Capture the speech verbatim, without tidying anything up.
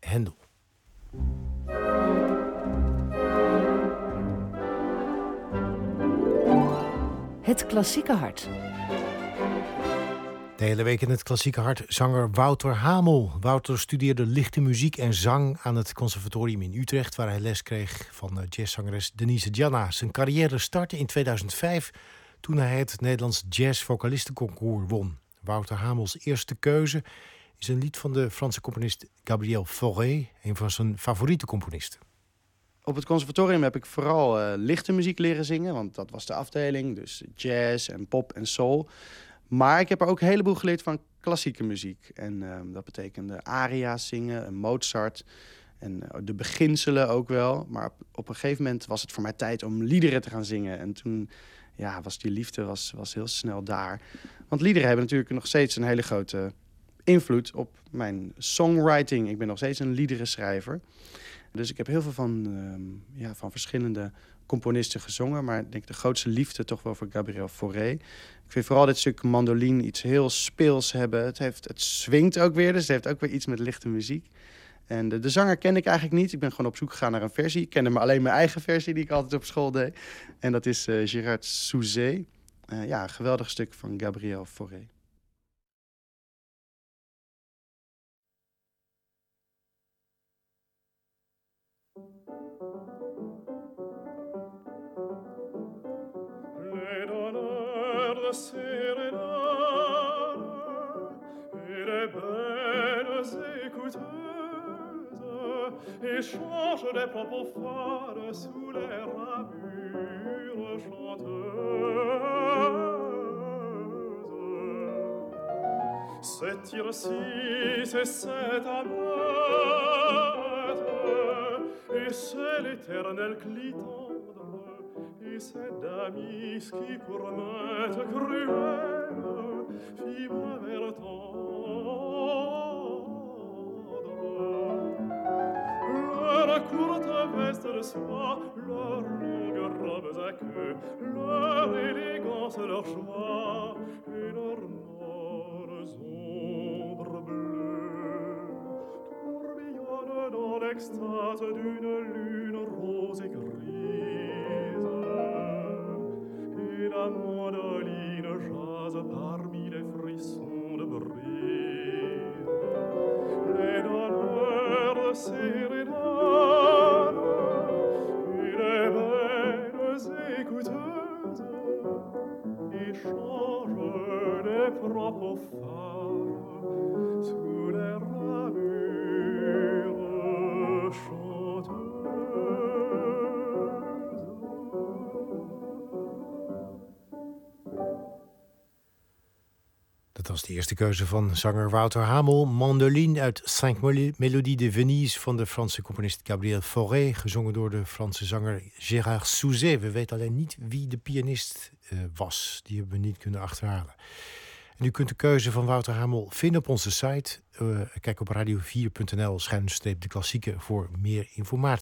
Händel. Het klassieke hart. De hele week in het klassieke hart zanger Wouter Hamel. Wouter studeerde lichte muziek en zang aan het conservatorium in Utrecht, waar hij les kreeg van jazzzangeres Denise Gianna. Zijn carrière startte in tweeduizend vijf toen hij het Nederlands Jazz Vocalistenconcours won. Wouter Hamels eerste keuze is een lied van de Franse componist Gabriel Fauré, een van zijn favoriete componisten. Op het conservatorium heb ik vooral uh, lichte muziek leren zingen, want dat was de afdeling. Dus jazz en pop en soul. Maar ik heb er ook een heleboel geleerd van klassieke muziek. En uh, dat betekende aria's zingen, en Mozart en uh, de beginselen ook wel. Maar op, op een gegeven moment was het voor mij tijd om liederen te gaan zingen. En toen ja, was die liefde was, was heel snel daar. Want liederen hebben natuurlijk nog steeds een hele grote invloed op mijn songwriting. Ik ben nog steeds een liederenschrijver. Dus ik heb heel veel van, um, ja, van verschillende componisten gezongen. Maar ik denk de grootste liefde toch wel voor Gabriel Fauré. Ik vind vooral dit stuk mandoline iets heel speels hebben. Het, heeft, het swingt ook weer, dus het heeft ook weer iets met lichte muziek. En de, de zanger ken ik eigenlijk niet. Ik ben gewoon op zoek gegaan naar een versie. Ik kende maar alleen mijn eigen versie die ik altijd op school deed. En dat is uh, Gérard Souzet. Uh, ja, een geweldig stuk van Gabriel Fauré. Sérénade et les belles écouteuses échangent des propos fades sous les ramures chanteuses. Cette Tircis et cette Amate et c'est l'éternel Clitandre et c'est Damis qui pour m'être cruelle fit m'aver tendre. Leur courte veste de soie, leurs longues robes à queue, leur élégance, leur joie et leurs noires ombres bleues tourbillonnent dans l'extase d'une lune rose et grise. Et la mandoline jase parmi les frissons de brise. Les donneurs de sérénade et les belles écouteuses échangent des propos fades sous les ramures chanteuses. Dat was de eerste keuze van zanger Wouter Hamel. Mandoline uit Cinq Mélodies de Venise van de Franse componist Gabriel Fauré. Gezongen door de Franse zanger Gérard Souzet. We weten alleen niet wie de pianist uh, was. Die hebben we niet kunnen achterhalen. En u kunt de keuze van Wouter Hamel vinden op onze site. Uh, kijk op radio vier punt n l schuine streep de klassieken voor meer informatie.